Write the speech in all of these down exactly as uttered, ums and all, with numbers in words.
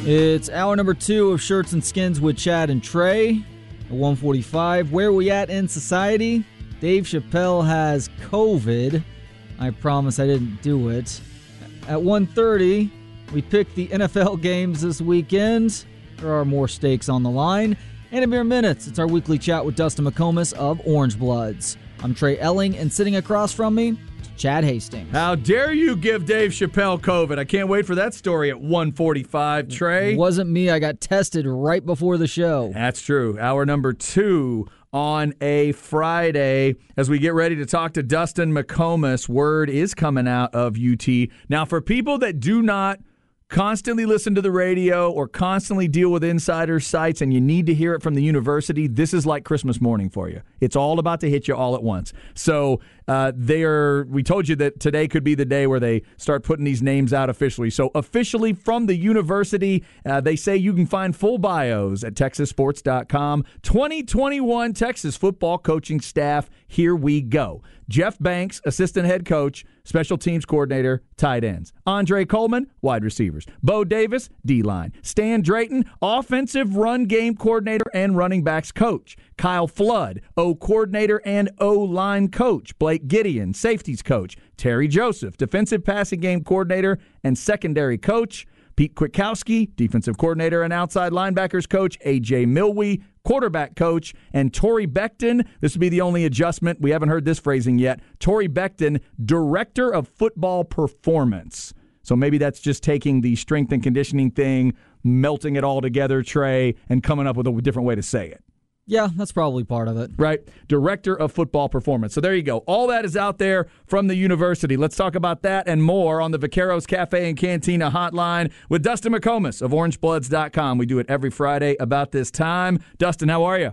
It's hour number two of Shirts and Skins with Chad and Trey at one forty-five. Where are we at in society? Dave Chappelle has COVID. I promise I didn't do it. At one thirty, we picked the N F L games this weekend. There are more stakes on the line. And in mere minutes, it's our weekly chat with Dustin McComas of Orange Bloods. I'm Trey Elling, and sitting across from me, Chad Hastings. How dare you give Dave Chappelle COVID? I can't wait for that story at one forty-five, Trey. It wasn't me. I got tested right before the show. That's true. Hour number two on a Friday as we get ready to talk to Dustin McComas. Word is coming out of U T. Now, for people that do not constantly listen to the radio or constantly deal with insider sites and you need to hear it from the university, this is like Christmas morning for you. It's all about to hit you all at once. So uh, they are. We told you that today could be the day where they start putting these names out officially. So officially from the university, uh, they say you can find full bios at texas sports dot com. twenty twenty-one Texas football coaching staff. Here we go. Jeff Banks, assistant head coach, special teams coordinator, tight ends. Andre Coleman, wide receivers. Bo Davis, D-line. Stan Drayton, offensive run game coordinator and running backs coach. Kyle Flood, O coordinator and O-line coach. Blake Gideon, safeties coach. Terry Joseph, defensive passing game coordinator and secondary coach. Pete Kwiatkowski, defensive coordinator and outside linebackers coach. A J Milwee, quarterback coach. And Torrey Becton, this would be the only adjustment. We haven't heard this phrasing yet. Torrey Becton, director of football performance. So maybe that's just taking the strength and conditioning thing, melting it all together, Trey, and coming up with a different way to say it. Yeah, that's probably part of it. Right. Director of football performance. So there you go. All that is out there from the university. Let's talk about that and more on the Vaqueros Cafe and Cantina hotline with Dustin McComas of orange bloods dot com. We do it every Friday about this time. Dustin, how are you?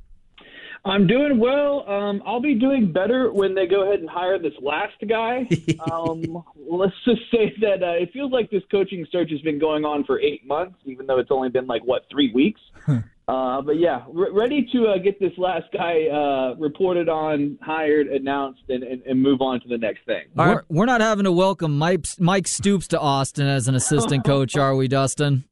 I'm doing well. Um, I'll be doing better when they go ahead and hire this last guy. um, let's just say that uh, it feels like this coaching search has been going on for eight months, even though it's only been like, what, three weeks? Uh, but, yeah, re- ready to uh, get this last guy uh, reported on, hired, announced, and, and, and move on to the next thing. We're, we're not having to welcome Mike, Mike Stoops to Austin as an assistant coach, are we, Dustin?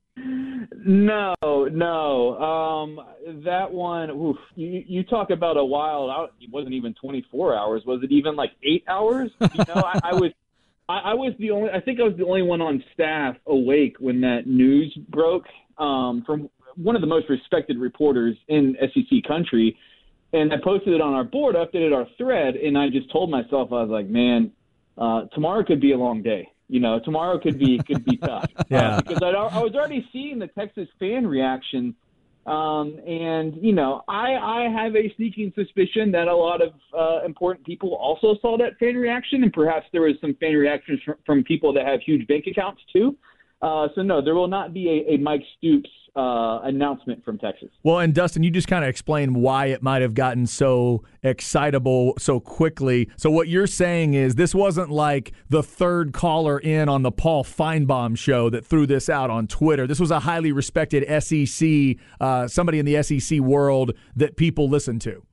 No, no. Um, that one, oof, you, you talk about a wild out. It wasn't even twenty-four hours. Was it even like eight hours? You know, I, I was I, I was the only – I think I was the only one on staff awake when that news broke um, from – one of the most respected reporters in S E C country, and I posted it on our board, updated our thread, and I just told myself, I was like, man, uh, tomorrow could be a long day. You know, tomorrow could be could be tough. Yeah. Uh, because I, I was already seeing the Texas fan reaction, um, and, you know, I, I have a sneaking suspicion that a lot of uh, important people also saw that fan reaction, and perhaps there was some fan reactions from, from people that have huge bank accounts too. Uh, so, no, there will not be a, a Mike Stoops uh, announcement from Texas. Well, and Dustin, you just kind of explained why it might have gotten so excitable so quickly. So what you're saying is this wasn't like the third caller in on the Paul Feinbaum show that threw this out on Twitter. This was a highly respected S E C, uh, somebody in the S E C world that people listen to.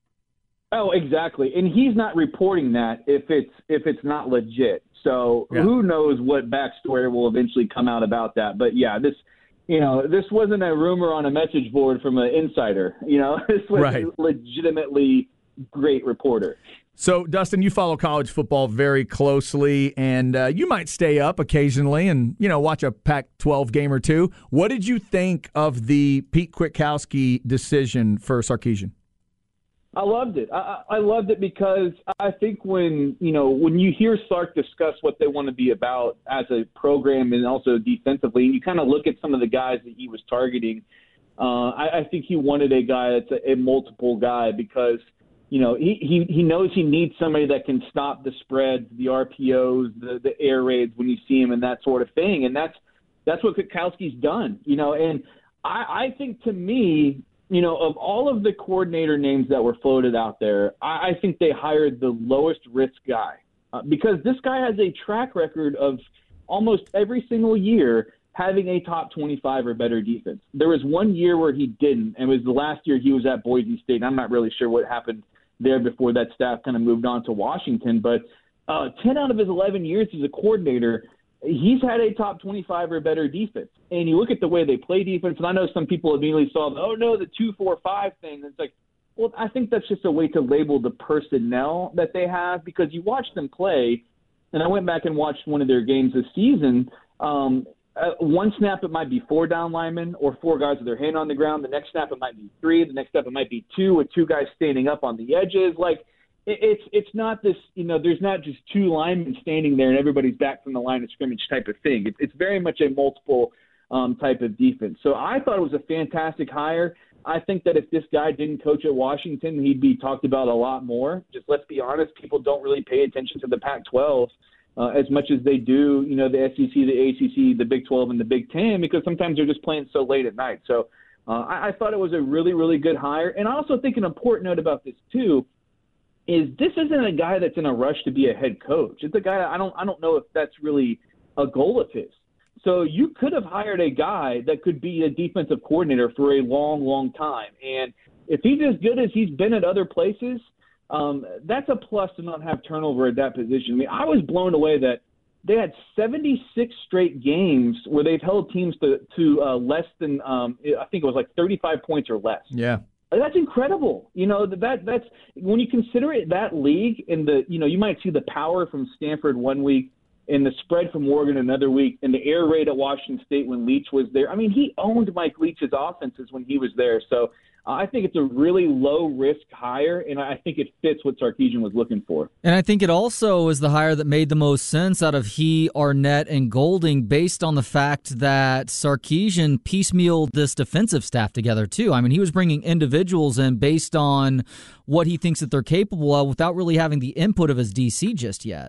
Oh, exactly. And he's not reporting that if it's if it's not legit. So yeah. Who knows what backstory will eventually come out about that. But, yeah, this you know, this wasn't a rumor on a message board from an insider. You know, this was right. a legitimately great reporter. So, Dustin, you follow college football very closely, and uh, you might stay up occasionally and, you know, watch a Pac twelve game or two. What did you think of the Pete Kwiatkowski decision for Sarkisian? I loved it. I, I loved it because I think when, you know, when you hear Sark discuss what they want to be about as a program and also defensively, and you kind of look at some of the guys that he was targeting, uh, I, I think he wanted a guy that's a, a multiple guy because, you know, he, he, he knows he needs somebody that can stop the spreads, the R P Os, the, the air raids when you see him and that sort of thing. And that's that's what Kwiatkowski's done, you know, and I, I think to me, you know, of all of the coordinator names that were floated out there, I, I think they hired the lowest risk guy uh, because this guy has a track record of almost every single year having a top twenty-five or better defense. There was one year where he didn't, and it was the last year he was at Boise State. And I'm not really sure what happened there before that staff kind of moved on to Washington, but uh, ten out of his eleven years as a coordinator, he's had a top twenty-five or better defense. And you look at the way they play defense, and I know some people immediately saw, oh, no, the two four five thing. It's like, well, I think that's just a way to label the personnel that they have, because you watch them play, and I went back and watched one of their games this season. Um, uh, one snap it might be four down linemen or four guys with their hand on the ground. The next snap it might be three. The next snap it might be two with two guys standing up on the edges. Like, it, it's it's not this, you know, there's not just two linemen standing there and everybody's back from the line of scrimmage type of thing. It, it's very much a multiple um, type of defense. So I thought it was a fantastic hire. I think that if this guy didn't coach at Washington, he'd be talked about a lot more. Just let's be honest, people don't really pay attention to the Pac twelve uh, as much as they do, you know, the S E C, the A C C, the Big twelve, and the Big ten, because sometimes they're just playing so late at night. So uh, I, I thought it was a really, really good hire. And I also think an important note about this, too, is this isn't a guy that's in a rush to be a head coach. It's a guy I don't I don't know if that's really a goal of his. So you could have hired a guy that could be a defensive coordinator for a long, long time. And if he's as good as he's been at other places, um, that's a plus to not have turnover at that position. I mean, I was blown away that they had seventy-six straight games where they've held teams to, to uh, less than, um, I think it was like thirty-five points or less. Yeah. That's incredible. You know, that that's when you consider it that league, and the, you know, you might see the power from Stanford one week and the spread from Oregon another week, and the air raid at Washington State when Leach was there. I mean, he owned Mike Leach's offenses when he was there. So uh, I think it's a really low-risk hire, and I think it fits what Sarkisian was looking for. And I think it also is the hire that made the most sense out of he, Arnett, and Golding, based on the fact that Sarkisian piecemealed this defensive staff together, too. I mean, he was bringing individuals in based on what he thinks that they're capable of without really having the input of his D C just yet.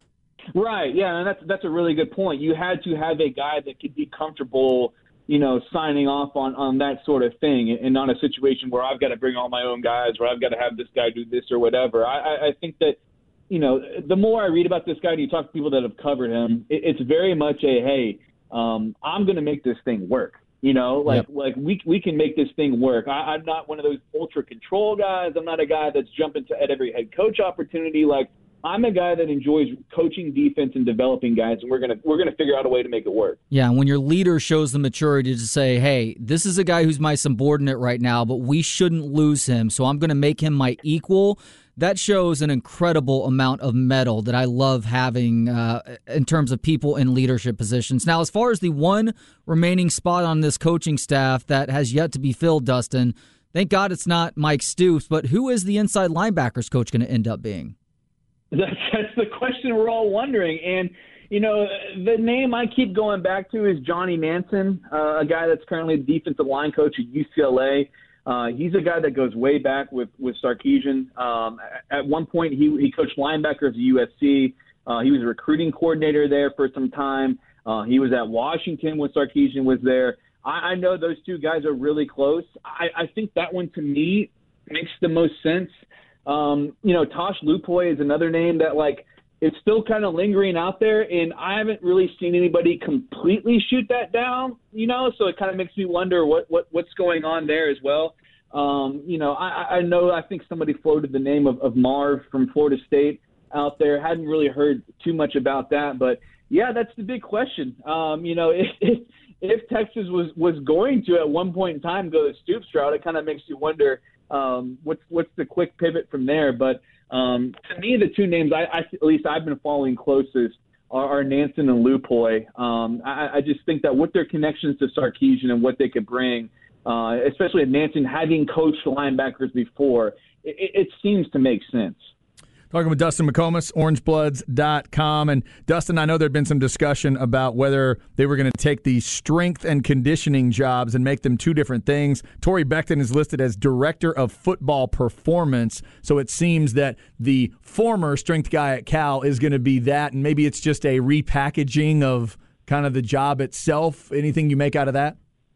Right, yeah, and that's that's a really good point. You had to have a guy that could be comfortable, you know, signing off on, on that sort of thing, and not a situation where I've got to bring all my own guys, or I've got to have this guy do this or whatever. I, I, I think that, you know, the more I read about this guy and you talk to people that have covered him, it, it's very much a, hey, um, I'm going to make this thing work. You know, like yep. like we we can make this thing work. I, I'm not one of those ultra control guys. I'm not a guy that's jumping to at every head coach opportunity. Like, I'm a guy that enjoys coaching defense and developing guys, and we're gonna we're gonna figure out a way to make it work. Yeah, and when your leader shows the maturity to say, "Hey, this is a guy who's my subordinate right now, but we shouldn't lose him, so I'm going to make him my equal," that shows an incredible amount of mettle that I love having uh, in terms of people in leadership positions. Now, as far as the one remaining spot on this coaching staff that has yet to be filled, Dustin, thank God it's not Mike Stoops, but who is the inside linebackers coach going to end up being? That's, that's the question we're all wondering. And, you know, the name I keep going back to is Johnny Nansen, uh, a guy that's currently the defensive line coach at U C L A. Uh, he's a guy that goes way back with, with Sarkisian. Um, at one point, he, he coached linebackers at U S C. Uh, he was a recruiting coordinator there for some time. Uh, he was at Washington when Sarkisian was there. I, I know those two guys are really close. I, I think that one, to me, makes the most sense. Um, you know, Tosh Lupoy is another name that, like, is still kind of lingering out there, and I haven't really seen anybody completely shoot that down, you know, so it kind of makes me wonder what, what what's going on there as well. Um, you know, I, I know I think somebody floated the name of, of Marv from Florida State out there. Hadn't really heard too much about that, but, yeah, that's the big question. Um, you know, if, if, if Texas was, was going to at one point in time go the Stoops route, it kind of makes you wonder – Um, what's what's the quick pivot from there? But um, to me, the two names I, I at least I've been following closest are, are Nansen and Lupoy. Um, I, I just think that with their connections to Sarkisian and what they could bring, uh, especially at Nansen having coached linebackers before, it, it seems to make sense. Talking with Dustin McComas, orange bloods dot com. And, Dustin, I know there had been some discussion about whether they were going to take the strength and conditioning jobs and make them two different things. Torrey Becton is listed as Director of Football Performance, so it seems that the former strength guy at Cal is going to be that, and maybe it's just a repackaging of kind of the job itself. Anything you make out of that?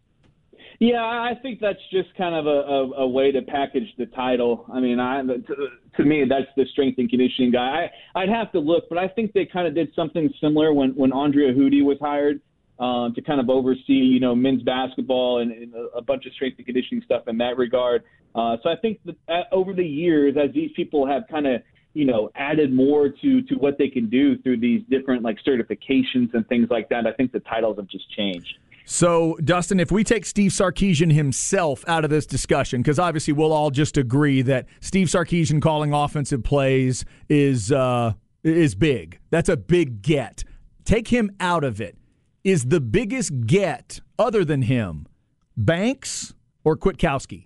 Yeah, I think that's just kind of a, a, a way to package the title. I mean, I, to, to me, that's the strength and conditioning guy. I, I'd have to look, but I think they kind of did something similar when, when Andrea Hootie was hired uh, to kind of oversee, you know, men's basketball and, and a bunch of strength and conditioning stuff in that regard. Uh, so I think that over the years, as these people have kind of you know, added more to, to what they can do through these different like certifications and things like that. I think the titles have just changed. So, Dustin, if we take Steve Sarkisian himself out of this discussion, because obviously we'll all just agree that Steve Sarkisian calling offensive plays is uh, is big. That's a big get. Take him out of it. Is the biggest get, other than him, Banks or Kwiatkowski?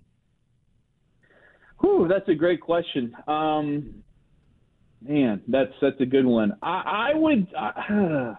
Whew, that's a great question. Um, man, that's that's a good one. I, I would. Uh,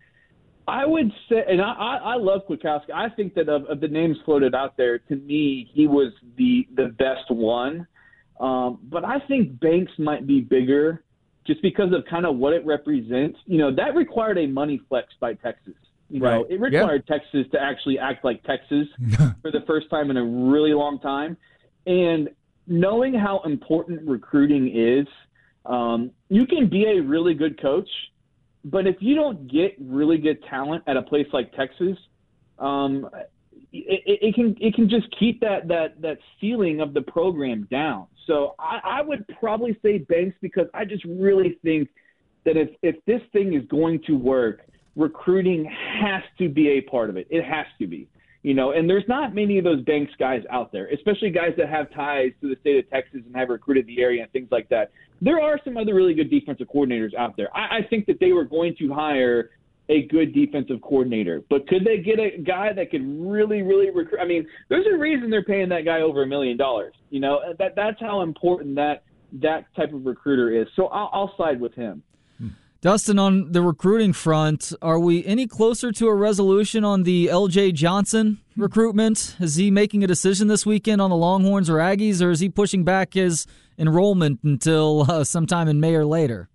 I would say, and I, I love Kwiatkowski. I think that of, of the names floated out there, to me, he was the the best one. Um, but I think Banks might be bigger just because of kind of what it represents. You know, that required a money flex by Texas. You know, right. It required yep. Texas to actually act like Texas for the first time in a really long time. And knowing how important recruiting is, um, you can be a really good coach, but if you don't get really good talent at a place like Texas, um, it, it, it can it can just keep that that that ceiling of the program down. So I, I would probably say Banks, because I just really think that if if this thing is going to work, recruiting has to be a part of it. It has to be. You know, and there's not many of those Banks guys out there, especially guys that have ties to the state of Texas and have recruited the area and things like that. There are some other really good defensive coordinators out there. I, I think that they were going to hire a good defensive coordinator, but could they get a guy that could really, really recruit? I mean, there's a reason they're paying that guy over a million dollars. You know, that that's how important that that type of recruiter is. So I'll, I'll side with him. Dustin, on the recruiting front, are we any closer to a resolution on the L J Johnson recruitment? Is he making a decision this weekend on the Longhorns or Aggies, or is he pushing back his enrollment until uh, sometime in May or later?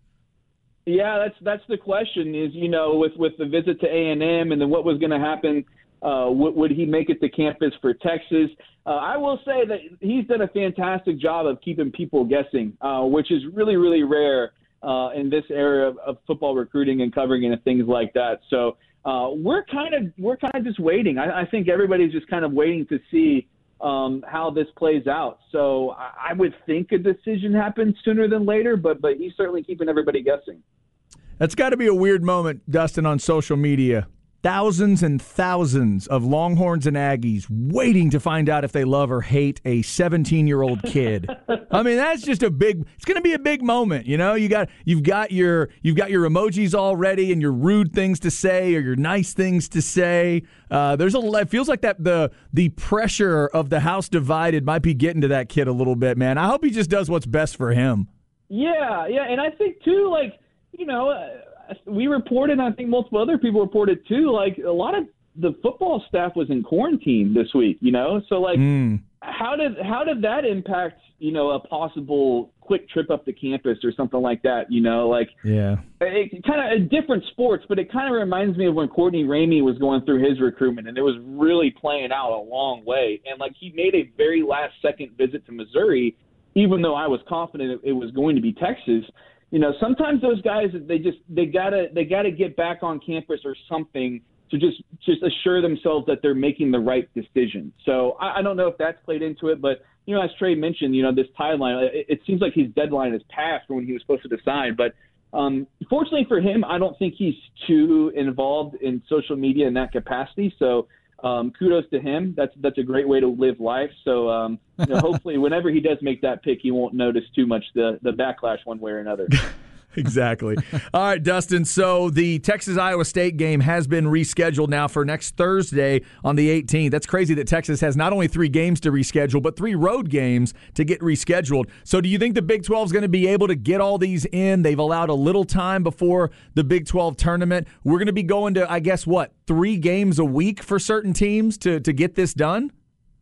Yeah, that's that's the question. Is you know with, with the visit to A and M and then what was going to happen, uh, would, would he make it to campus for Texas? Uh, I will say that he's done a fantastic job of keeping people guessing, uh, which is really really rare. Uh, in this area of, of football recruiting and covering and things like that. So uh, we're kind of we're kind of just waiting. I, I think everybody's just kind of waiting to see um, how this plays out. So I, I would think a decision happens sooner than later, but but he's certainly keeping everybody guessing. That's got to be a weird moment, Dustin, on social media. Thousands and thousands of Longhorns and Aggies waiting to find out if they love or hate a seventeen-year-old kid. I mean, that's just a big. It's going to be a big moment, you know. You got you've got your you've got your emojis all ready and your rude things to say or your nice things to say. Uh, there's a. It feels like that the the pressure of the house divided might be getting to that kid a little bit, man. I hope he just does what's best for him. Yeah, yeah, and I think too, like you know. Uh, We reported, and I think multiple other people reported too, like a lot of the football staff was in quarantine this week, you know? So like mm. how did how did that impact, you know, a possible quick trip up to campus or something like that, you know? Like yeah. it kind of different sports, but it kind of reminds me of when Courtney Ramey was going through his recruitment, and it was really playing out a long way. And like he made a very last second visit to Missouri, even though I was confident it was going to be Texas. You know, sometimes those guys, they just they gotta they gotta get back on campus or something to just just assure themselves that they're making the right decision. So I, I don't know if that's played into it, but you know, as Trey mentioned, you know, this timeline, it, it seems like his deadline has passed for when he was supposed to decide. But um, fortunately for him, I don't think he's too involved in social media in that capacity. So um, kudos to him. That's that's a great way to live life. So um, you know, hopefully, whenever he does make that pick, he won't notice too much the the backlash one way or another. Exactly. All right, Dustin. So the Texas-Iowa State game has been rescheduled now for next Thursday on the eighteenth. That's crazy that Texas has not only three games to reschedule, but three road games to get rescheduled. So do you think the Big twelve is going to be able to get all these in? They've allowed a little time before the Big twelve tournament. We're going to be going to, I guess, what, three games a week for certain teams to, to get this done?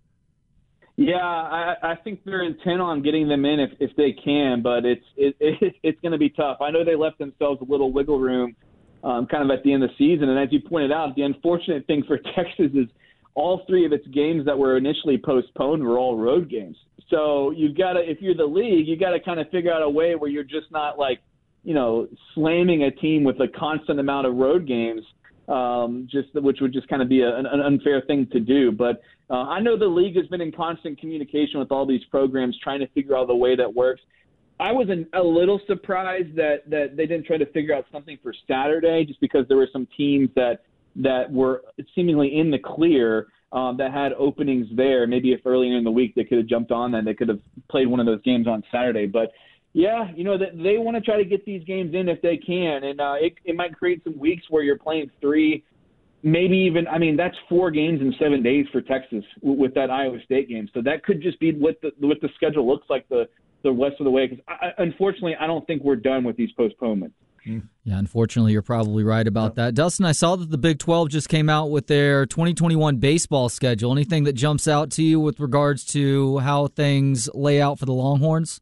Yeah, I, I think they're intent on getting them in if, if they can, but it's it, it, it's going to be tough. I know they left themselves a little wiggle room um, kind of at the end of the season, and as you pointed out, the unfortunate thing for Texas is all three of its games that were initially postponed were all road games. So you've got to, if you're the league, you got to kind of figure out a way where you're just not like, you know, slamming a team with a constant amount of road games. Um, just which would just kind of be a, an unfair thing to do. But uh, I know the league has been in constant communication with all these programs trying to figure out the way that works. I was an, a little surprised that, that they didn't try to figure out something for Saturday, just because there were some teams that that were seemingly in the clear um, that had openings there. Maybe if earlier in the week they could have jumped on that, they could have played one of those games on Saturday. But yeah, you know, they, they want to try to get these games in if they can, and uh, it, it might create some weeks where you're playing three, maybe even. I mean, that's four games in seven days for Texas with, with that Iowa State game. So that could just be what the what the schedule looks like the the rest of the way. Because unfortunately, I don't think we're done with these postponements. Yeah, unfortunately, you're probably right about that. Dustin, I saw that the Big twelve just came out with their twenty twenty-one baseball schedule. Anything that jumps out to you with regards to how things lay out for the Longhorns?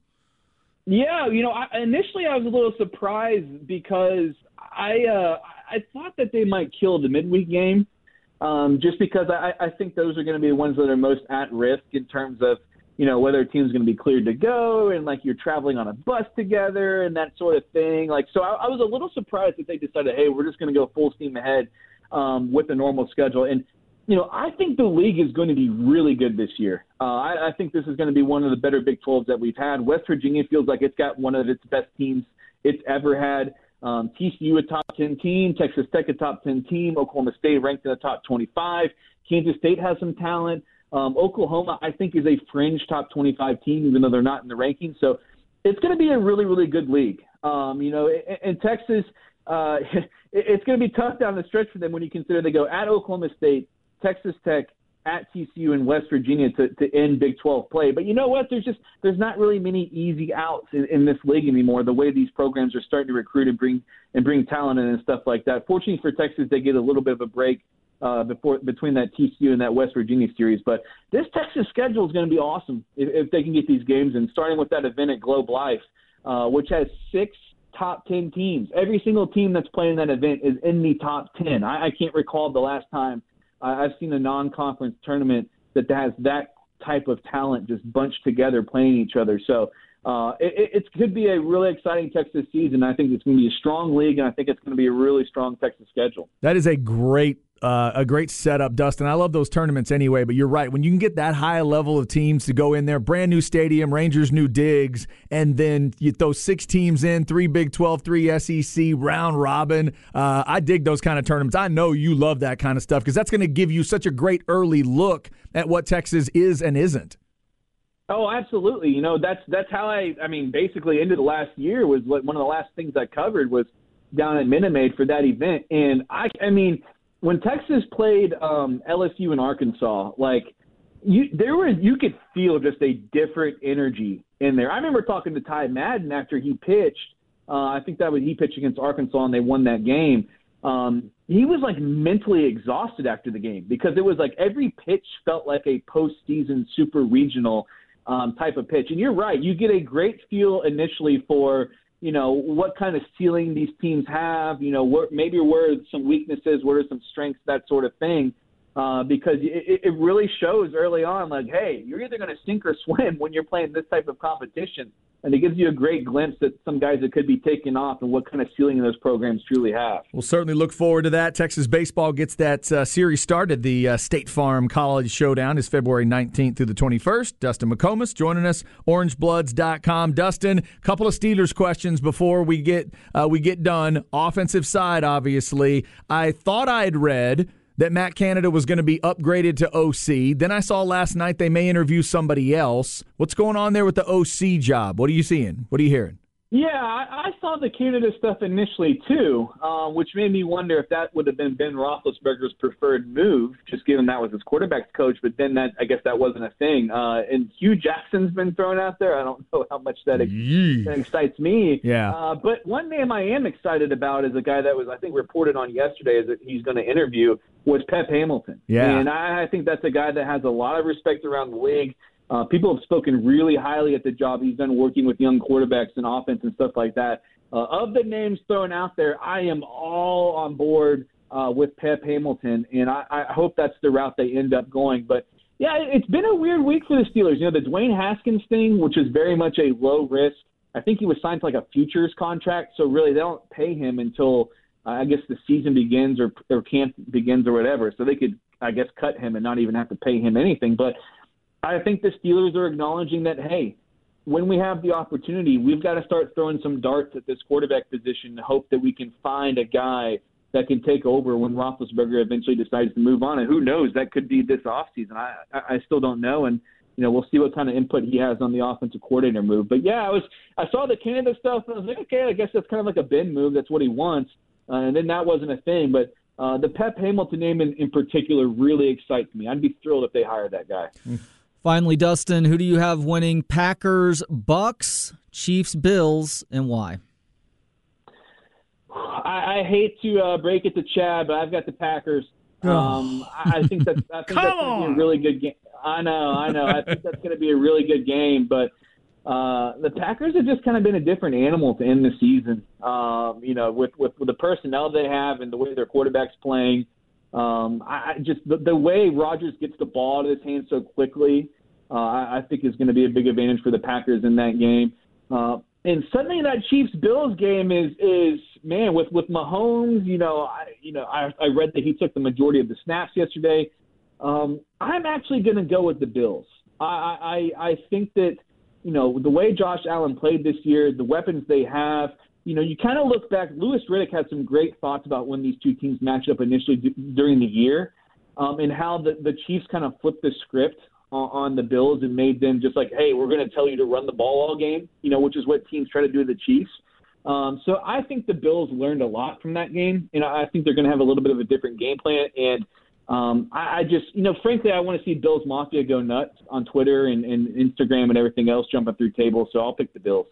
Yeah, you know, I, initially I was a little surprised because I uh, I thought that they might kill the midweek game um, just because I, I think those are going to be the ones that are most at risk in terms of, you know, whether a team's going to be cleared to go and, like, you're traveling on a bus together and that sort of thing. Like, so I, I was a little surprised that they decided, hey, we're just going to go full steam ahead um, with the normal schedule. And, you know, I think the league is going to be really good this year. Uh, I, I think this is going to be one of the better Big twelves that we've had. West Virginia feels like it's got one of its best teams it's ever had. Um, T C U a top ten team, Texas Tech a top ten team, Oklahoma State ranked in the top twenty-five. Kansas State has some talent. Um, Oklahoma, I think, is a fringe top twenty-five team, even though they're not in the rankings. So it's going to be a really, really good league. Um, you know, in, in Texas, uh, it, it's going to be tough down the stretch for them when you consider they go at Oklahoma State, Texas Tech, at T C U, and West Virginia to, to end Big twelve play. But you know what? There's just there's not really many easy outs in, in this league anymore. The way these programs are starting to recruit and bring and bring talent in and stuff like that. Fortunately for Texas, they get a little bit of a break uh, before between that T C U and that West Virginia series. But this Texas schedule is going to be awesome if, if they can get these games in. Starting with that event at Globe Life, uh, which has six top ten teams. Every single team that's playing that event is in the top ten. I, I can't recall the last time I've seen a non-conference tournament that has that type of talent just bunched together playing each other. So uh, it, it could be a really exciting Texas season. I think it's going to be a strong league, and I think it's going to be a really strong Texas schedule. That is a great Uh, a great setup, Dustin. I love those tournaments anyway, but you're right. When you can get that high level of teams to go in there, brand new stadium, Rangers new digs, and then you throw six teams in, three Big twelve, three S E C, round robin. Uh, I dig those kind of tournaments. I know you love that kind of stuff because that's going to give you such a great early look at what Texas is and isn't. Oh, absolutely. You know, that's that's how I, I mean, basically into the last year was what, one of the last things I covered was down at Minute Maid for that event. And I, I mean, when Texas played um, L S U in Arkansas, like you, there was you could feel just a different energy in there. I remember talking to Ty Madden after he pitched. Uh, I think that was he pitched against Arkansas and they won that game. Um, he was like mentally exhausted after the game because it was like every pitch felt like a postseason super regional um, type of pitch. And you're right, you get a great feel initially for, you know, what kind of ceiling these teams have, you know, where, maybe where are some weaknesses, where are some strengths, that sort of thing, uh, because it, it really shows early on, like, hey, you're either going to sink or swim when you're playing this type of competition. And it gives you a great glimpse at some guys that could be taken off and what kind of ceiling those programs truly have. We'll certainly look forward to that. Texas baseball gets that uh, series started. The uh, State Farm College Showdown is February nineteenth through the twenty-first. Dustin McComas joining us, orange bloods dot com. Dustin, couple of Steelers questions before we get uh, we get done. Offensive side, obviously. I thought I'd read that Matt Canada was going to be upgraded to O C. Then I saw last night they may interview somebody else. What's going on there with the O C job? What are you seeing? What are you hearing? Yeah, I, I saw the Canada stuff initially, too, uh, which made me wonder if that would have been Ben Roethlisberger's preferred move, just given that was his quarterback's coach. But then that I guess that wasn't a thing. Uh, and Hugh Jackson's been thrown out there. I don't know how much that, ex- that excites me. Yeah. Uh, but one name I am excited about is a guy that was, I think, reported on yesterday that he's going to interview was Pep Hamilton. Yeah. And I, I think that's a guy that has a lot of respect around the league. Uh, people have spoken really highly at the job he's done working with young quarterbacks and offense and stuff like that. Uh, of the names thrown out there, I am all on board uh, with Pep Hamilton, and I, I hope that's the route they end up going. But, yeah, it's been a weird week for the Steelers. You know, the Dwayne Haskins thing, which is very much a low risk. I think he was signed to like a futures contract, so really they don't pay him until uh, I guess the season begins or, or camp begins or whatever. So they could, I guess, cut him and not even have to pay him anything. But I think the Steelers are acknowledging that, hey, when we have the opportunity, we've got to start throwing some darts at this quarterback position to hope that we can find a guy that can take over when Roethlisberger eventually decides to move on. And who knows, that could be this offseason. I, I still don't know. And, you know, we'll see what kind of input he has on the offensive coordinator move. But, yeah, I was I saw the Canada stuff, and I was like, okay, I guess that's kind of like a Ben move. That's what he wants. Uh, and then that wasn't a thing. But uh, the Pep Hamilton name in, in particular really excites me. I'd be thrilled if they hired that guy. Finally, Dustin, who do you have winning? Packers, Bucks, Chiefs, Bills, and why? I, I hate to uh, break it to Chad, but I've got the Packers. Um, I, I think that's I think that's going to be a really good game. I know, I know. I think that's going to be a really good game, but uh, the Packers have just kind of been a different animal to end the season. Um, you know, with, with with the personnel they have and the way their quarterback's playing. Um, I, I just the, the way Rodgers gets the ball out of his hands so quickly, uh, I, I think is going to be a big advantage for the Packers in that game. Uh, and suddenly that Chiefs-Bills game is is man with, with Mahomes. You know, I you know I, I read that he took the majority of the snaps yesterday. Um, I'm actually going to go with the Bills. I, I I think that you know the way Josh Allen played this year, the weapons they have. You know, you kind of look back. Louis Riddick had some great thoughts about when these two teams matched up initially d- during the year, um, and how the, the Chiefs kind of flipped the script on, on the Bills and made them just like, hey, we're going to tell you to run the ball all game, you know, which is what teams try to do to the Chiefs. Um, so I think the Bills learned a lot from that game, and I think they're going to have a little bit of a different game plan. And um, I, I just, you know, frankly, I want to see Bills Mafia go nuts on Twitter and, and Instagram and everything else, jumping through tables. So I'll pick the Bills.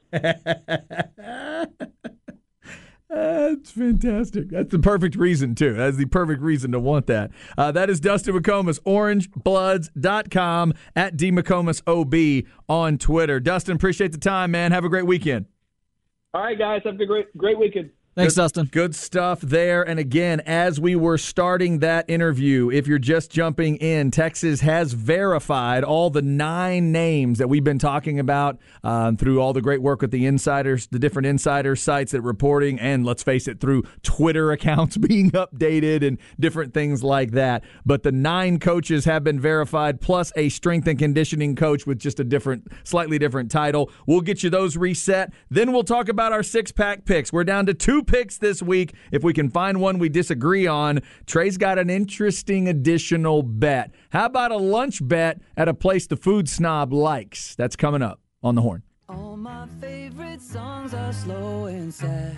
That's fantastic. That's the perfect reason, too. That's the perfect reason to want that. Uh, that is Dustin McComas, orange bloods dot com, at D McComas O B on Twitter. Dustin, appreciate the time, man. Have a great weekend. All right, guys. Have a great, great weekend. Thanks, good, Dustin. Good stuff there. And again, as we were starting that interview, if you're just jumping in, Texas has verified all the nine names that we've been talking about um, through all the great work with the insiders, the different insider sites that are reporting, and let's face it, through Twitter accounts being updated and different things like that. But the nine coaches have been verified, plus a strength and conditioning coach with just a different, slightly different title. We'll get you those reset. Then we'll talk about our six-pack picks. We're down to two picks this week. If we can find one we disagree on, Trey's got an interesting additional bet. How about a lunch bet at a place the food snob likes? That's coming up on The Horn. All my favorite songs are slow and sad.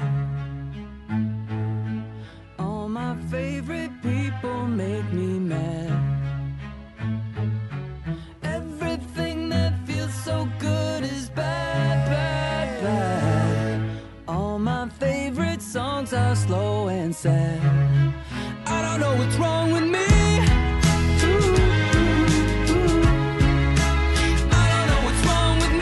All my favorite people make me mad. Everything that feels so good is bad, bad, bad. All my favorite songs are slow and sad. I don't know what's wrong with me. Ooh, ooh, ooh. I don't know what's wrong with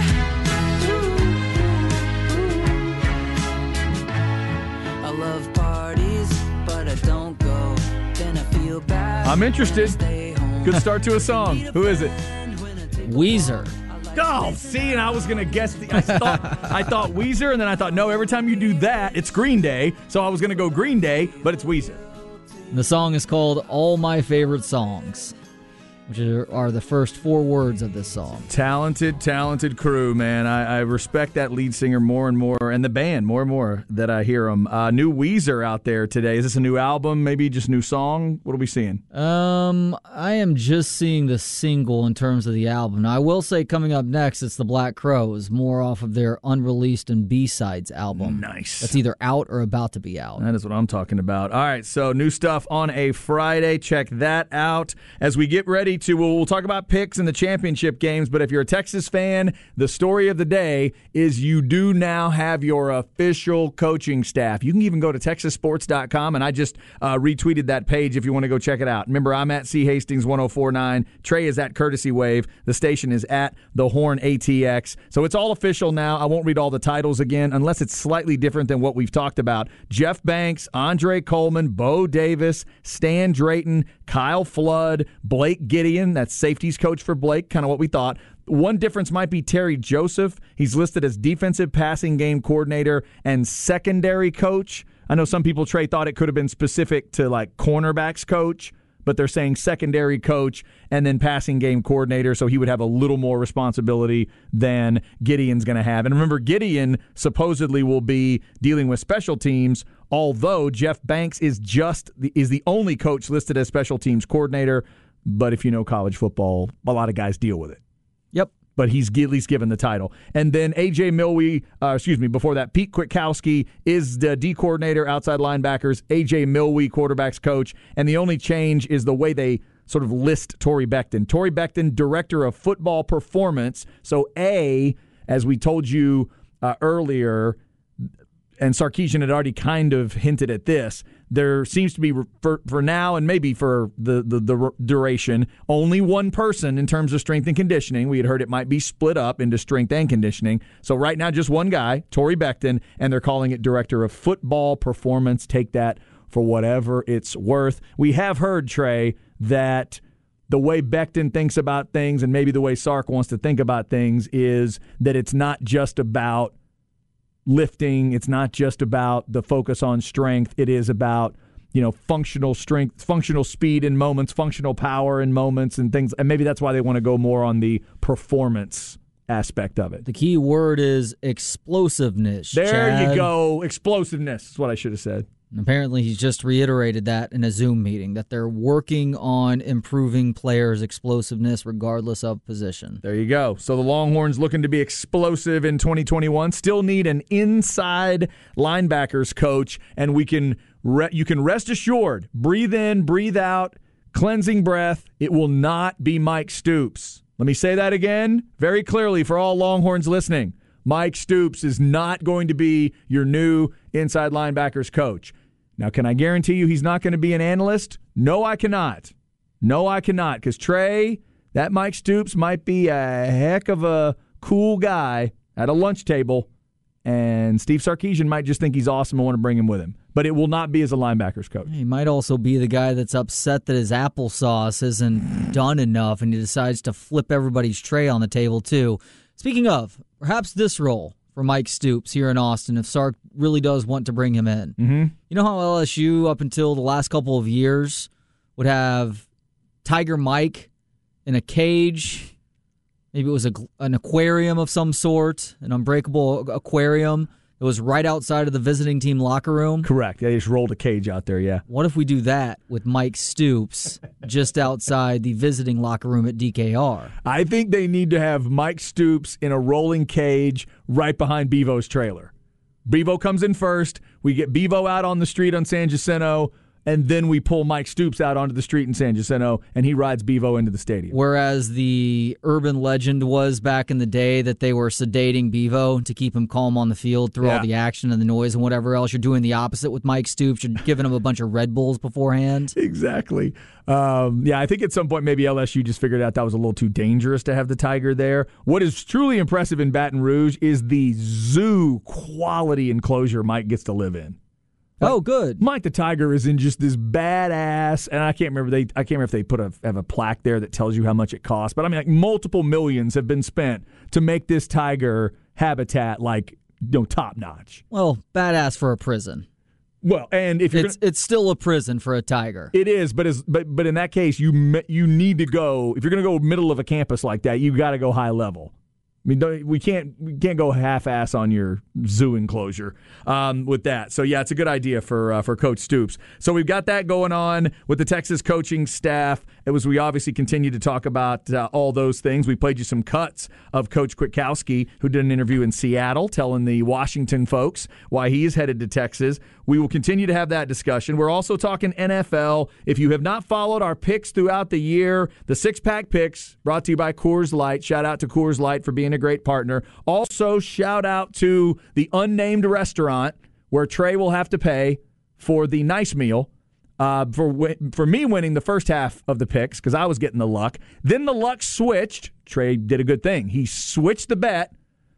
me. Ooh, ooh. I love parties, but I don't go. Then I feel bad. I'm interested. Good start to a song. Who is it? Weezer. Oh, see, and I was going to guess. The, I thought I thought Weezer, and then I thought, no, every time you do that, it's Green Day. So I was going to go Green Day, but it's Weezer. The song is called All My Favorite Songs, which are the first four words of this song. Talented, talented crew, man. I, I respect that lead singer more and more, and the band more and more that I hear them. Uh, new Weezer out there today. Is this a new album? Maybe just new song? What are we seeing? Um, I am just seeing the single in terms of the album. Now, I will say coming up next, it's the Black Crowes, more off of their unreleased and B-sides album. Nice. That's either out or about to be out. That is what I'm talking about. All right, so new stuff on a Friday. Check that out. As we get ready to, we'll, we'll talk about picks in the championship games, but if you're a Texas fan, the story of the day is you do now have your official coaching staff. You can even go to texas sports dot com, and I just uh, retweeted that page if you want to go check it out. Remember, I'm at C. Hastings one oh four point nine. Trey is at Courtesy Wave. The station is at The Horn A T X. So it's all official now. I won't read all the titles again unless it's slightly different than what we've talked about. Jeff Banks, Andre Coleman, Bo Davis, Stan Drayton, Kyle Flood, Blake Gideon. That's safeties coach for Blake, kind of what we thought. One difference might be Terry Joseph. He's listed as defensive passing game coordinator and secondary coach. I know some people, Trey, thought it could have been specific to like cornerbacks coach, but they're saying secondary coach and then passing game coordinator, so he would have a little more responsibility than Gideon's going to have. And remember, Gideon supposedly will be dealing with special teams, although Jeff Banks is just the, is the only coach listed as special teams coordinator. But if you know college football, a lot of guys deal with it. Yep. But he's at least given the title. And then A J Milwee, uh, excuse me, before that, Pete Kwiatkowski is the D coordinator, outside linebackers, A J Milwee, quarterbacks coach. And the only change is the way they sort of list Torrey Becton. Torrey Becton, director of football performance. So A, as we told you uh, earlier, and Sarkisian had already kind of hinted at this, there seems to be, for, for now and maybe for the, the, the duration, only one person in terms of strength and conditioning. We had heard it might be split up into strength and conditioning. So right now, just one guy, Torrey Becton, and they're calling it Director of Football Performance. Take that for whatever it's worth. We have heard, Trey, that the way Becton thinks about things and maybe the way Sark wants to think about things is that it's not just about lifting, it's not just about the focus on strength, it is about, you know, functional strength, functional speed in moments, functional power in moments and things, and maybe that's why they want to go more on the performance aspect of it. The key word is explosiveness. There Chad. you go, explosiveness is what I should have said. Apparently, he's just reiterated that in a Zoom meeting, that they're working on improving players' explosiveness regardless of position. There you go. So the Longhorns looking to be explosive in twenty twenty-one. Still need an inside linebackers coach, and we can re- you can rest assured, breathe in, breathe out, cleansing breath. It will not be Mike Stoops. Let me say that again very clearly for all Longhorns listening. Mike Stoops is not going to be your new inside linebackers coach. Now, can I guarantee you he's not going to be an analyst? No, I cannot. No, I cannot. Because, Trey, that Mike Stoops might be a heck of a cool guy at a lunch table, and Steve Sarkisian might just think he's awesome and want to bring him with him. But it will not be as a linebackers coach. He might also be the guy that's upset that his applesauce isn't done enough, and he decides to flip everybody's tray on the table, too. Speaking of, perhaps this role for Mike Stoops here in Austin, if Sark really does want to bring him in. Mm-hmm. You know how L S U, up until the last couple of years, would have Tiger Mike in a cage? Maybe it was a, an aquarium of some sort, an unbreakable aquarium. It was right outside of the visiting team locker room. Correct. They just rolled a cage out there, yeah. What if we do that with Mike Stoops just outside the visiting locker room at D K R? I think they need to have Mike Stoops in a rolling cage right behind Bevo's trailer. Bevo comes in first. We get Bevo out on the street on San Jacinto, and then we pull Mike Stoops out onto the street in San Jacinto, and he rides Bevo into the stadium. Whereas the urban legend was back in the day that they were sedating Bevo to keep him calm on the field through Yeah. all the action and the noise and whatever else. You're doing the opposite with Mike Stoops. You're giving him a bunch of Red Bulls beforehand. Exactly. Um, yeah, I think at some point maybe L S U just figured out that was a little too dangerous to have the Tiger there. What is truly impressive in Baton Rouge is the zoo quality enclosure Mike gets to live in. Oh, good. Mike the Tiger is in just this badass, and I can't remember they I can't remember if they put a have a plaque there that tells you how much it costs, but I mean like multiple millions have been spent to make this tiger habitat like, you know, top notch. Well, badass for a prison. Well, and if you're It's gonna, it's still a prison for a tiger. it is, but as but but in that case you me- you need to go if you're going to go middle of a campus like that, you got to go high level. I mean, don't, we can't we can't go half-ass on your zoo enclosure um, with that. So, yeah, it's a good idea for uh, for Coach Stoops. So we've got that going on with the Texas coaching staff. It was we obviously continue to talk about uh, all those things. We played you some cuts of Coach Kwiatkowski, who did an interview in Seattle telling the Washington folks why he is headed to Texas. We will continue to have that discussion. We're also talking N F L. If you have not followed our picks throughout the year, the six-pack picks brought to you by Coors Light. Shout out to Coors Light for being a great partner. Also, shout out to the unnamed restaurant where Trey will have to pay for the nice meal uh, for for me winning the first half of the picks because I was getting the luck. Then the luck switched. Trey did a good thing. He switched the bet,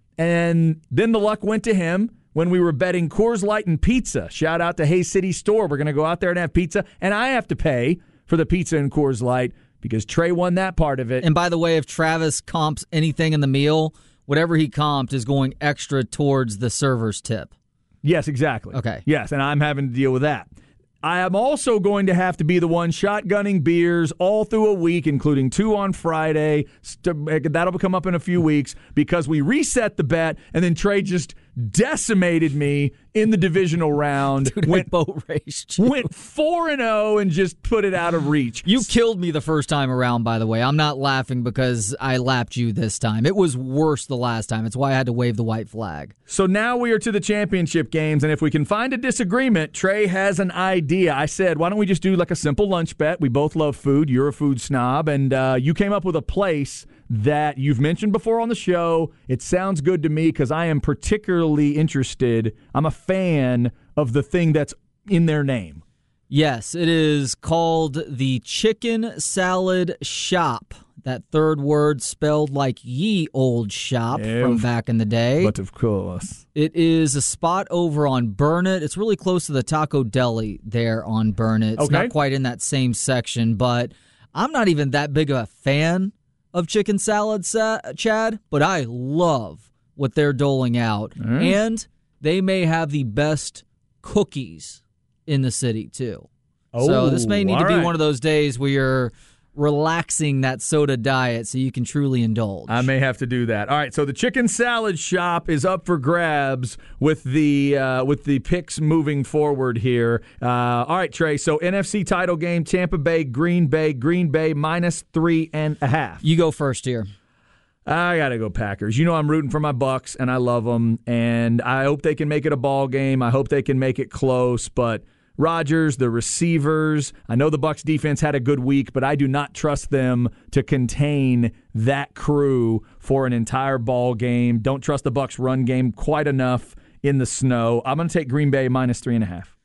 and then the luck went to him when we were betting Coors Light and pizza. Shout out to Hay City Store. We're going to go out there and have pizza, and I have to pay for the pizza and Coors Light because Trey won that part of it. And by the way, if Travis comps anything in the meal, whatever he comped is going extra towards the server's tip. Yes, exactly. Okay. Yes, and I'm having to deal with that. I am also going to have to be the one shotgunning beers all through a week, including two on Friday. That'll come up in a few weeks because we reset the bet, and then Trey just decimated me in the divisional round. Dude, went, I boat raced you. Went four and oh and just put it out of reach. You killed me the first time around, by the way. I'm not laughing because I lapped you this time. It was worse the last time. It's why I had to wave the white flag. So now we are to the championship games, and if we can find a disagreement, Trey has an idea. I said, why don't we just do like a simple lunch bet? We both love food. You're a food snob, and uh, you came up with a place that you've mentioned before on the show. It sounds good to me because I am particularly interested. I'm a fan of the thing that's in their name. Yes, it is called the Chicken Salad Shop. That third word spelled like ye old shop Ev- from back in the day. But of course. It is a spot over on Burnett. It's really close to the Taco Deli there on Burnett. It's Okay. not quite in that same section, but I'm not even that big of a fan of chicken salad, sa- Chad, but I love what they're doling out. Mm. And they may have the best cookies in the city, too. Oh, so this may need to all be right. one of those days where you're relaxing that soda diet so you can truly indulge. I may have to do that. All right, so the Chicken Salad Shop is up for grabs with the uh, with the picks moving forward here. Uh, all right, Trey, so N F C title game, Tampa Bay, Green Bay, Green Bay minus three and a half. You go first here. I got to go Packers. You know I'm rooting for my Bucks, and I love them, and I hope they can make it a ball game. I hope they can make it close, but Rodgers, the receivers, I know the Bucks defense had a good week, but I do not trust them to contain that crew for an entire ball game. Don't trust the Bucks run game quite enough in the snow. I'm going to take Green Bay minus three and a half.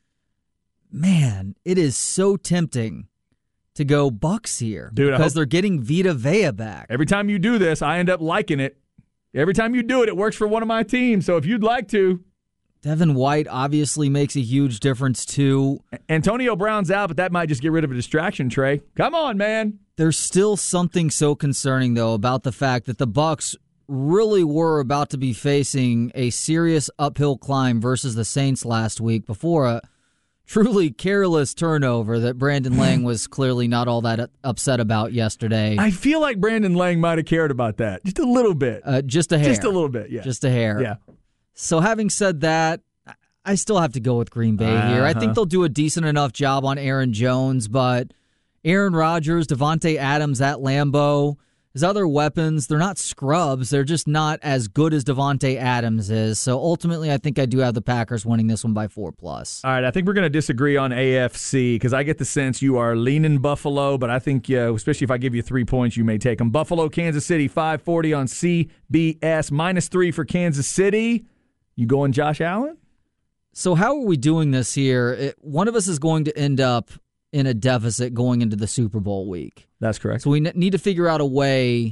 Man, it is so tempting to go Bucks here Dude, I because hope- they're getting Vita Vea back. Every time you do this, I end up liking it. Every time you do it, it works for one of my teams. So if you'd like to. Devin White obviously makes a huge difference, too. Antonio Brown's out, but that might just get rid of a distraction, Trey. Come on, man. There's still something so concerning, though, about the fact that the Bucks really were about to be facing a serious uphill climb versus the Saints last week before a truly careless turnover that Brandon Lang was clearly not all that upset about yesterday. I feel like Brandon Lang might have cared about that. Just a little bit. Uh, just a hair. Just a little bit, yeah. Just a hair. Yeah. So having said that, I still have to go with Green Bay here. I Uh-huh. think they'll do a decent enough job on Aaron Jones, but Aaron Rodgers, Devontae Adams at Lambeau, his other weapons, they're not scrubs. They're just not as good as Devontae Adams is. So ultimately, I think I do have the Packers winning this one by four plus. All right, I think we're going to disagree on A F C because I get the sense you are leaning Buffalo, but I think, uh, especially if I give you three points, you may take them. Buffalo, Kansas City, five forty on C B S, minus three for Kansas City. You going Josh Allen? So how are we doing this here? It, one of us is going to end up in a deficit going into the Super Bowl week. That's correct. So we n- need to figure out a way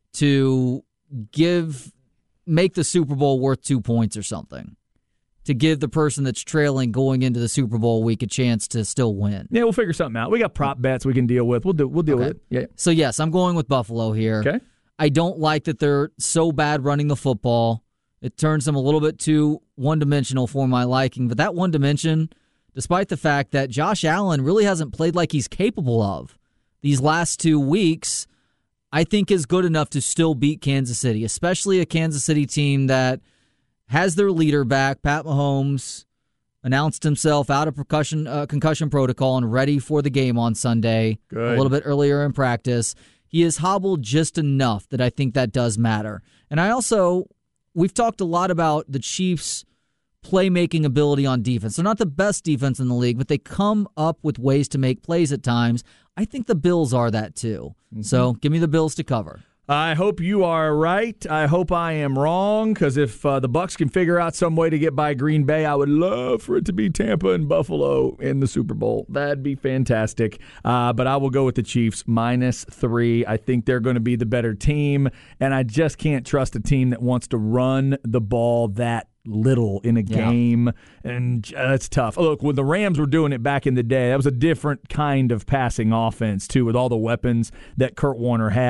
to give, make the Super Bowl worth two points or something, to give the person that's trailing going into the Super Bowl week a chance to still win. Yeah, we'll figure something out. We got prop bets we can deal with. We'll do. We'll deal Okay. with it. Yeah. So yes, I'm going with Buffalo here. Okay. I don't like that they're so bad running the football. It turns them a little bit too one-dimensional for my liking. But that one dimension, despite the fact that Josh Allen really hasn't played like he's capable of these last two weeks, I think is good enough to still beat Kansas City, especially a Kansas City team that has their leader back. Pat Mahomes announced himself out of percussion, uh, concussion protocol and ready for the game on Sunday, Good. a little bit earlier in practice. He is hobbled just enough that I think that does matter. And I also, we've talked a lot about the Chiefs' playmaking ability on defense. They're not the best defense in the league, but they come up with ways to make plays at times. I think the Bills are that too. Mm-hmm. So give me the Bills to cover. I hope you are right. I hope I am wrong, because if uh, the Bucs can figure out some way to get by Green Bay, I would love for it to be Tampa and Buffalo in the Super Bowl. That'd be fantastic. Uh, but I will go with the Chiefs minus three. I think they're going to be the better team, and I just can't trust a team that wants to run the ball that little in a game, yeah. and uh, it's tough. Look, when the Rams were doing it back in the day, that was a different kind of passing offense, too, with all the weapons that Kurt Warner had.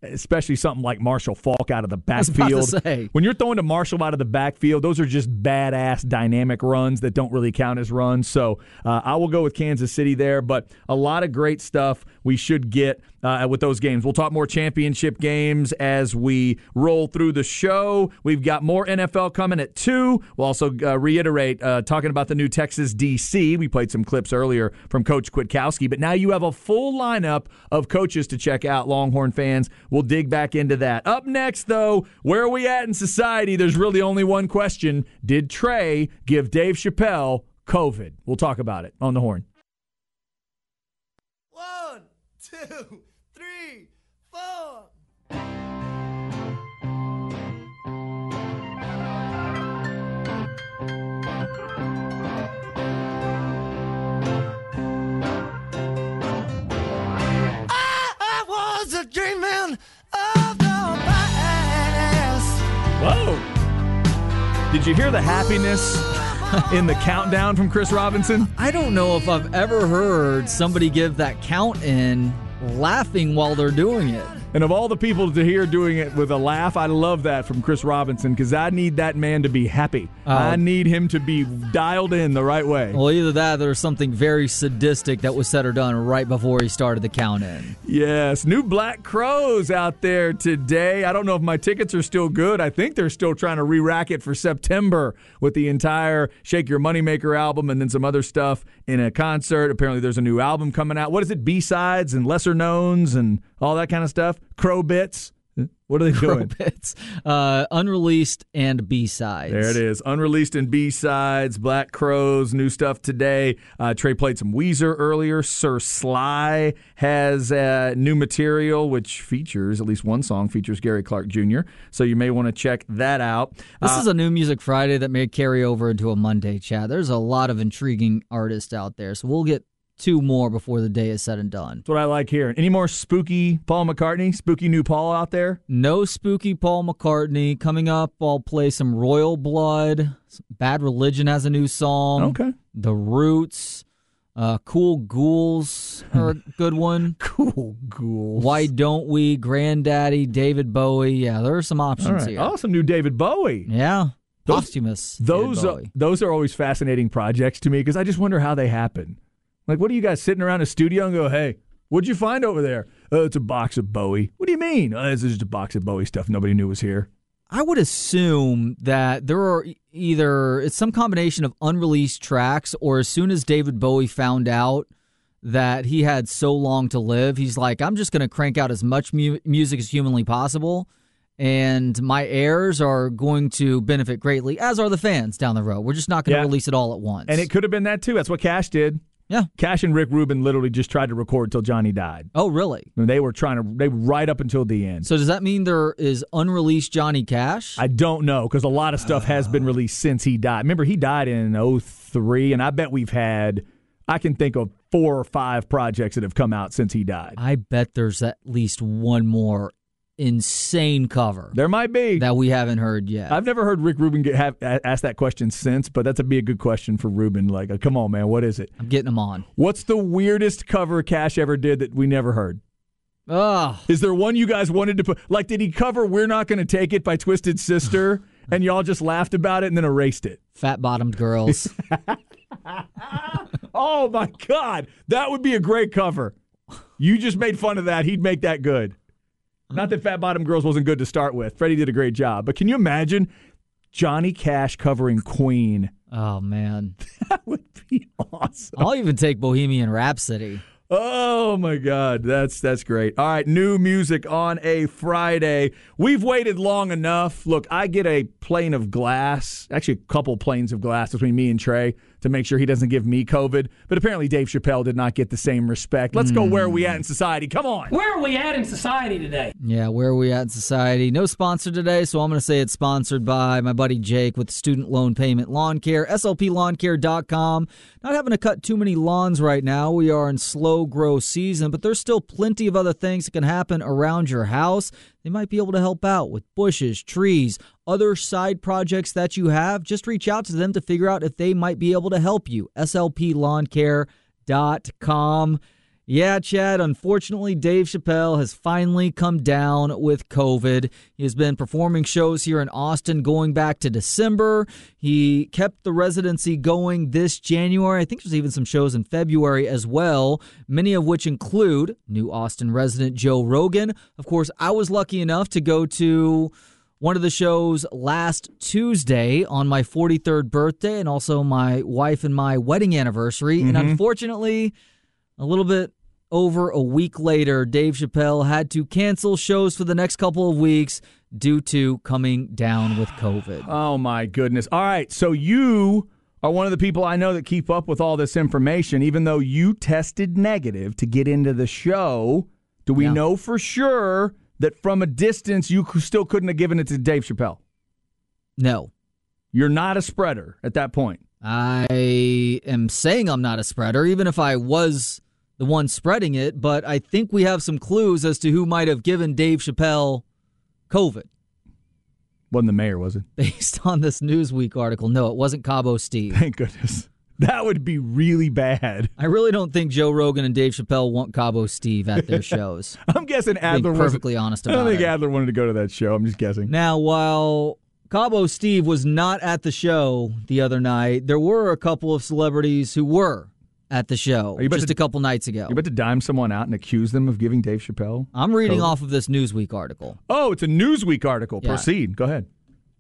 especially something like Marshall Faulk out of the I was about to backfield. say. When you're throwing to Marshall out of the backfield, those are just badass dynamic runs that don't really count as runs. So uh, I will go with Kansas City there, but a lot of great stuff we should get uh, with those games. We'll talk more championship games as we roll through the show. We've got more N F L coming at two. We'll also uh, reiterate, uh, talking about the new Texas D C. We played some clips earlier from Coach Kwiatkowski, but now you have a full lineup of coaches to check out, Longhorn fans. We'll dig back into that. Up next, though, where are we at in society? There's really only one question. Did Trey give Dave Chappelle COVID? We'll talk about it on the Horn. One, two, three, four. I was a dreaming of the past. Whoa. Did you hear the happiness in the countdown from Chris Robinson? I don't know if I've ever heard somebody give that count in laughing while they're doing it. And of all the people to hear doing it with a laugh, I love that from Chris Robinson because I need that man to be happy. Uh, I need him to be dialed in the right way. Well, either that or there's something very sadistic that was said or done right before he started the count in. Yes, new Black Crowes out there today. I don't know if my tickets are still good. I think they're still trying to re-rack it for September with the entire Shake Your Moneymaker album and then some other stuff in a concert. Apparently there's a new album coming out. What is it? B-sides and lesser knowns and all that kind of stuff? Crow bits. What are they doing? Crow bits. Uh, unreleased and B-sides. There it is. Unreleased and B-sides. Black Crowes. New stuff today. Uh, Trey played some Weezer earlier. Sir Sly has uh, new material, which features, at least one song features Gary Clark Junior So you may want to check that out. This uh, is a new Music Friday that may carry over into a Monday chat. There's a lot of intriguing artists out there, so we'll get two more before the day is said and done. That's what I like hearing. Any more spooky Paul McCartney, spooky new Paul out there? No spooky Paul McCartney. Coming up, I'll play some Royal Blood. Bad Religion has a new song. Okay. The Roots. Uh, Cool Ghouls are a good one. Cool Ghouls. Why Don't We? Granddaddy, David Bowie. Yeah, there are some options All right. here. Awesome new David Bowie. Yeah. Those- Posthumous. Those David uh, Bowie. those are always fascinating projects to me because I just wonder how they happen. Like, what are you guys sitting around a studio and go, hey, what'd you find over there? Oh, it's a box of Bowie. What do you mean? Oh, this is just a box of Bowie stuff nobody knew was here. I would assume that there are either it's some combination of unreleased tracks, or as soon as David Bowie found out that he had so long to live, he's like, I'm just going to crank out as much mu- music as humanly possible, and my heirs are going to benefit greatly, as are the fans down the road. We're just not going to Yeah. release it all at once. And it could have been that, too. That's what Cash did. Yeah. Cash and Rick Rubin literally just tried to record till Johnny died. Oh, really? And they were trying to, they right up until the end. So does that mean there is unreleased Johnny Cash? I don't know, because a lot of stuff has been released since he died. Remember, he died in oh three, and I bet we've had, I can think of four or five projects that have come out since he died. I bet there's at least one more insane cover There might be. that we haven't heard yet. I've never heard Rick Rubin get, have ask that question since, but that's a be a good question for Rubin. Like, uh, come on, man, what is it? I'm getting them on. What's the weirdest cover Cash ever did that we never heard? Oh, Is there one you guys wanted to put? Like, did he cover "We're Not Gonna Take It" by Twisted Sister, and y'all just laughed about it and then erased it? fat-bottomed girls. Oh my God, that would be a great cover. You just made fun of that. He'd make that good. Not that Fat Bottom Girls wasn't good to start with. Freddie did a great job. But can you imagine Johnny Cash covering Queen? Oh, man. That would be awesome. I'll even take Bohemian Rhapsody. Oh, my God. That's that's great. All right, new music on a Friday. We've waited long enough. Look, I get a plane of glass, actually a couple planes of glass between me and Trey to make sure he doesn't give me COVID. But apparently Dave Chappelle did not get the same respect. Let's go where are we at in society. Come on. Where are we at in society today? Yeah, where are we at in society? No sponsor today, so I'm going to say it's sponsored by my buddy Jake with Student Loan Payment Lawn Care, S L P lawn care dot com. Not having to cut too many lawns right now. We are in slow grow season, but there's still plenty of other things that can happen around your house. They might be able to help out with bushes, trees, other side projects that you have. Just reach out to them to figure out if they might be able to help you. S L P lawn care dot com. Yeah, Chad, unfortunately, Dave Chappelle has finally come down with COVID. He has been performing shows here in Austin going back to December. He kept the residency going this January. I think there's even some shows in February as well, many of which include new Austin resident Joe Rogan. Of course, I was lucky enough to go to one of the shows last Tuesday on my forty-third birthday and also my wife and my wedding anniversary. Mm-hmm. And unfortunately, a little bit over a week later, Dave Chappelle had to cancel shows for the next couple of weeks due to coming down with COVID. Oh, my goodness. All right, so you are one of the people I know that keep up with all this information, even though you tested negative to get into the show. Do we yeah. know for sure that from a distance you still couldn't have given it to Dave Chappelle? No. You're not a spreader at that point? I am saying I'm not a spreader, even if I was the one spreading it, but I think we have some clues as to who might have given Dave Chappelle COVID. Wasn't the mayor, was it? Based on this Newsweek article. No, it wasn't Cabo Steve. Thank goodness. That would be really bad. I really don't think Joe Rogan and Dave Chappelle want Cabo Steve at their shows. I'm guessing Adler was perfectly honest about it. I don't think it. Adler wanted to go to that show. I'm just guessing. Now, while Cabo Steve was not at the show the other night, there were a couple of celebrities who were at the show just to, a couple nights ago. You're about to dime someone out and accuse them of giving Dave Chappelle? I'm reading COVID. Off of this Newsweek article. Oh, it's a Newsweek article. Yeah. Proceed. Go ahead.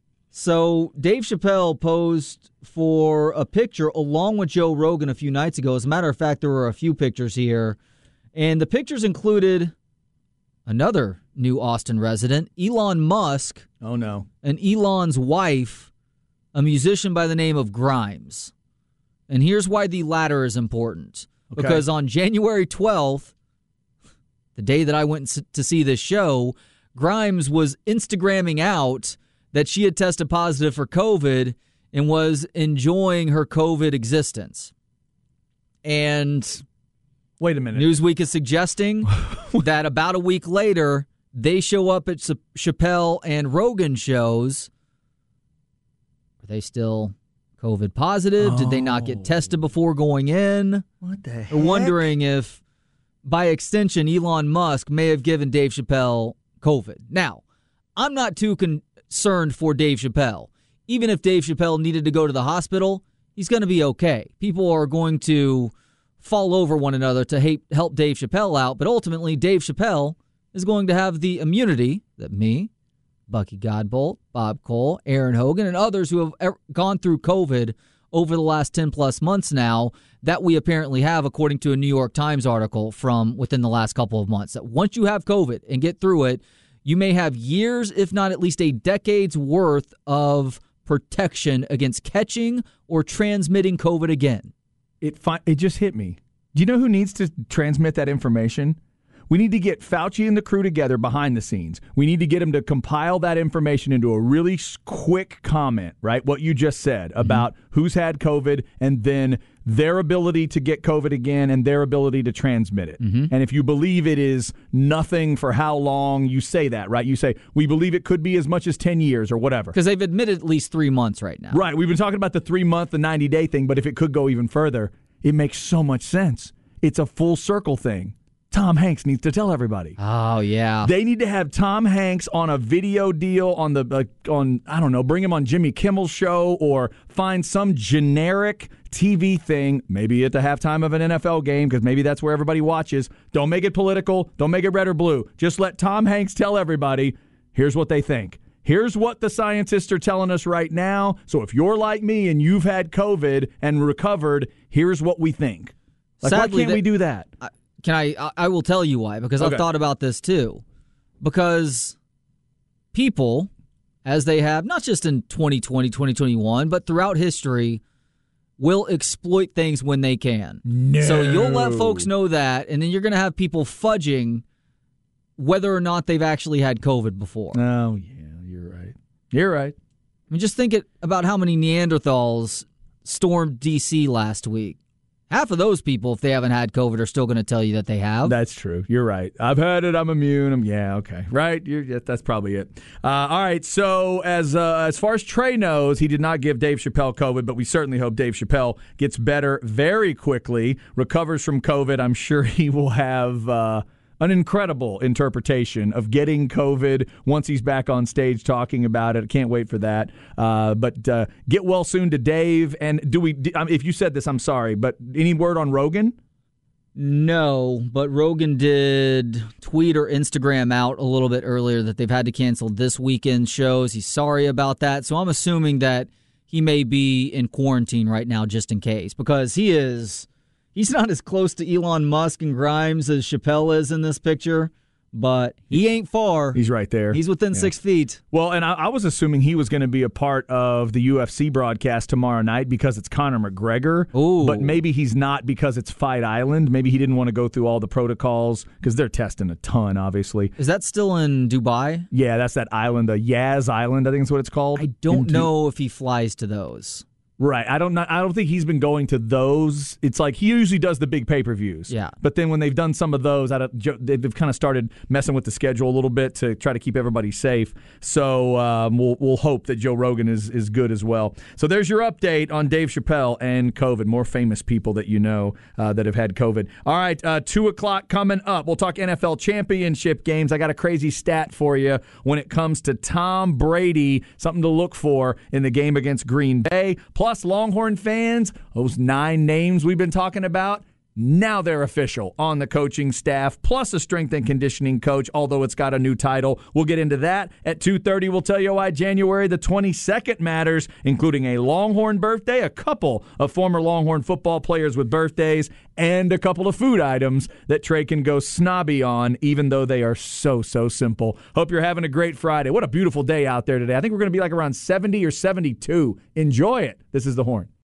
So Dave Chappelle posed for a picture along with Joe Rogan a few nights ago. As a matter of fact, there were a few pictures here. And the pictures included another new Austin resident, Elon Musk. Oh, no. And Elon's wife, a musician by the name of Grimes. And here's why the latter is important. Okay. Because on January twelfth, the day that I went to see this show, Grimes was Instagramming out that she had tested positive for COVID and was enjoying her COVID existence. And wait a minute. Newsweek is suggesting that about a week later, they show up at Chappelle and Rogan shows. Are they still COVID positive? Oh. Did they not get tested before going in? What the heck? We're wondering if, by extension, Elon Musk may have given Dave Chappelle COVID. Now, I'm not too concerned for Dave Chappelle. Even if Dave Chappelle needed to go to the hospital, he's going to be okay. People are going to fall over one another to help Dave Chappelle out, but ultimately Dave Chappelle is going to have the immunity that me, Bucky Godbolt, Bob Cole, Aaron Hogan, and others who have gone through COVID over the last ten plus months now that we apparently have, according to a New York Times article from within the last couple of months, that once you have COVID and get through it, you may have years, if not at least a decade's worth of protection against catching or transmitting COVID again. It fi- it just hit me. Do you know who needs to transmit that information? We need to get Fauci and the crew together behind the scenes. We need to get them to compile that information into a really quick comment, right? What you just said about mm-hmm. who's had COVID and then their ability to get COVID again and their ability to transmit it. Mm-hmm. And if you believe it is nothing for how long, you say that, right? You say, we believe it could be as much as ten years or whatever. Because they've admitted at least three months right now. Right. We've been talking about the three-month, the ninety-day thing, but if it could go even further, it makes so much sense. It's a full circle thing. Tom Hanks needs to tell everybody. Oh, yeah. They need to have Tom Hanks on a video deal on the, uh, on I don't know, bring him on Jimmy Kimmel's show or find some generic T V thing, maybe at the halftime of an N F L game, because maybe that's where everybody watches. Don't make it political. Don't make it red or blue. Just let Tom Hanks tell everybody, here's what they think. Here's what the scientists are telling us right now. So if you're like me and you've had COVID and recovered, here's what we think. Like, Sadly, why can't that, we do that? I, Can I, I will tell you why, because okay. I've thought about this too. Because people, as they have, not just in twenty twenty, twenty twenty-one, but throughout history, will exploit things when they can. No. So you'll let folks know that, and then you're going to have people fudging whether or not they've actually had COVID before. Oh, yeah, you're right. You're right. I mean, just think it, about how many Neanderthals stormed D C last week. Half of those people, if they haven't had COVID, are still going to tell you that they have. That's true. You're right. I've had it. I'm immune. I'm, yeah, okay. Right? You're, yeah, that's probably it. Uh, all right. So as uh, as far as Trey knows, he did not give Dave Chappelle COVID, but we certainly hope Dave Chappelle gets better very quickly, recovers from COVID. I'm sure he will have uh, an incredible interpretation of getting COVID once he's back on stage talking about it. Can't wait for that. Uh, but uh, get well soon to Dave. And do we? If you said this, I'm sorry, but any word on Rogan? No, but Rogan did tweet or Instagram out a little bit earlier that they've had to cancel this weekend shows. He's sorry about that. So I'm assuming that he may be in quarantine right now just in case, because he is... He's not as close to Elon Musk and Grimes as Chappelle is in this picture, but he ain't far. He's right there. He's within yeah. six feet. Well, and I, I was assuming he was going to be a part of the U F C broadcast tomorrow night because it's Conor McGregor. Ooh. But maybe he's not because it's Fight Island. Maybe he didn't want to go through all the protocols because they're testing a ton, obviously. Is that still in Dubai? Yeah, that's that island, the Yaz Island, I think is what it's called. I don't Into- know if he flies to those. Right. I don't know. I don't think he's been going to those. It's like he usually does the big pay-per-views. Yeah. But then when they've done some of those, I don't, they've kind of started messing with the schedule a little bit to try to keep everybody safe. So um, we'll we'll hope that Joe Rogan is, is good as well. So there's your update on Dave Chappelle and COVID. More famous people that you know uh, that have had COVID. All right. Uh, two o'clock coming up. We'll talk N F L championship games. I got a crazy stat for you when it comes to Tom Brady. Something to look for in the game against Green Bay. Plus, Longhorn fans, those nine names we've been talking about, now they're official on the coaching staff, plus a strength and conditioning coach, although it's got a new title. We'll get into that. At two thirty, we'll tell you why January the twenty-second matters, including a Longhorn birthday, a couple of former Longhorn football players with birthdays, and a couple of food items that Trey can go snobby on, even though they are so, so simple. Hope you're having a great Friday. What a beautiful day out there today. I think we're going to be like around seventy or seventy-two. Enjoy it. This is The Horn.